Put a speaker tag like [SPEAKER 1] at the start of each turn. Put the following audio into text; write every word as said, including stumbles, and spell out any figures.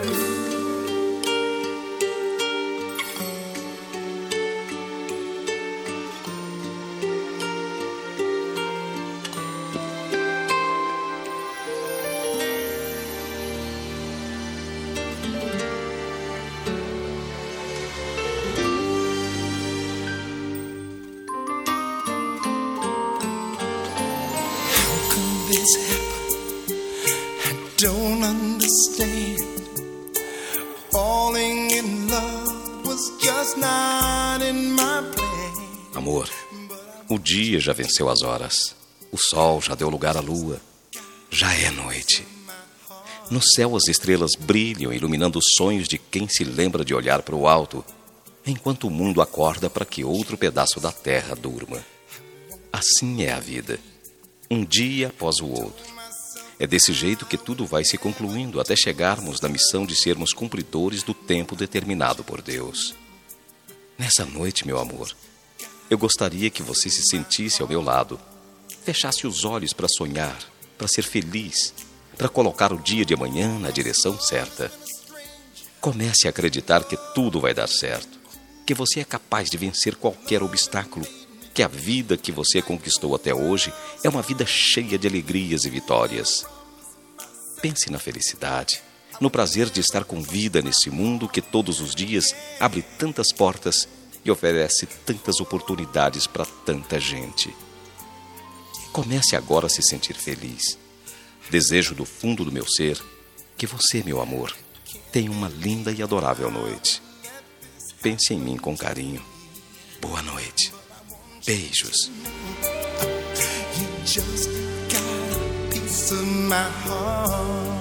[SPEAKER 1] This happened, I don't understand. Falling in love was just not in my plan.
[SPEAKER 2] Amor, o dia já venceu as horas. O sol já deu lugar à lua. Já é noite. No céu as estrelas brilham, iluminando os sonhos de quem se lembra de olhar para o alto, enquanto o mundo acorda para que outro pedaço da terra durma. Assim é a vida. Um dia após o outro. É desse jeito que tudo vai se concluindo até chegarmos na missão de sermos cumpridores do tempo determinado por Deus. Nessa noite, meu amor, eu gostaria que você se sentisse ao meu lado, fechasse os olhos para sonhar, para ser feliz, para colocar o dia de amanhã na direção certa. Comece a acreditar que tudo vai dar certo, que você é capaz de vencer qualquer obstáculo, que a vida que você conquistou até hoje é uma vida cheia de alegrias e vitórias. Pense na felicidade, no prazer de estar com vida nesse mundo que todos os dias abre tantas portas e oferece tantas oportunidades para tanta gente. Comece agora a se sentir feliz. Desejo do fundo do meu ser que você, meu amor, tenha uma linda e adorável noite. Pense em mim com carinho. Boa noite. Beijos.
[SPEAKER 1] You just got a piece of my heart.